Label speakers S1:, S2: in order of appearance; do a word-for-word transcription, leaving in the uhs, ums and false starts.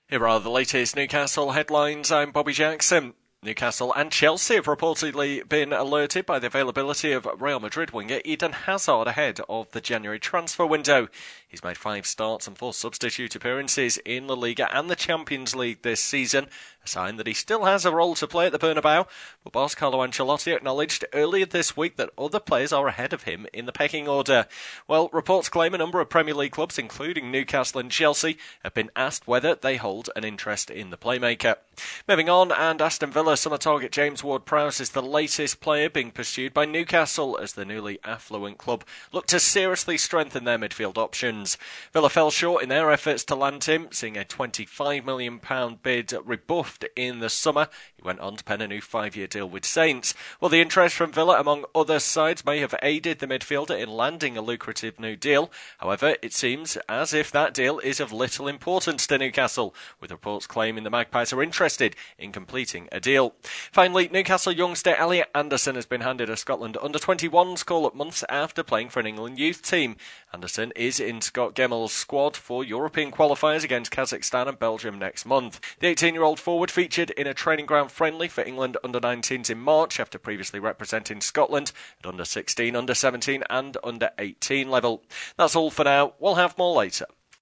S1: Here are the latest Newcastle headlines. I'm Bobby Jackson. Newcastle and Chelsea have reportedly been alerted by the availability of Real Madrid winger Eden Hazard ahead of the January transfer window. He's made five starts and four substitute appearances in La Liga and the Champions League this season, a sign that he still has a role to play at the Bernabeu. But boss Carlo Ancelotti acknowledged earlier this week that other players are ahead of him in the pecking order. Well, reports claim a number of Premier League clubs, including Newcastle and Chelsea, have been asked whether they hold an interest in the playmaker. Moving on, and Aston Villa summer target James Ward-Prowse is the latest player being pursued by Newcastle as the newly affluent club look to seriously strengthen their midfield options. Villa fell short in their efforts to land him, seeing a twenty-five million pounds bid rebuffed in the summer. He went on to pen a new five-year deal with Saints. Well, the interest from Villa, among other sides, may have aided the midfielder in landing a lucrative new deal. However, it seems as if that deal is of little importance to Newcastle, with reports claiming the Magpies are interested in completing a deal. Finally, Newcastle youngster Elliot Anderson has been handed a Scotland under twenty-ones call-up months after playing for an England youth team. Anderson is in Scott Gemmel's squad for European qualifiers against Kazakhstan and Belgium next month. The eighteen-year-old forward featured in a training ground friendly for England under nineteens in March after previously representing Scotland at under sixteen, under seventeen and under eighteen level. That's all for now. We'll have more later.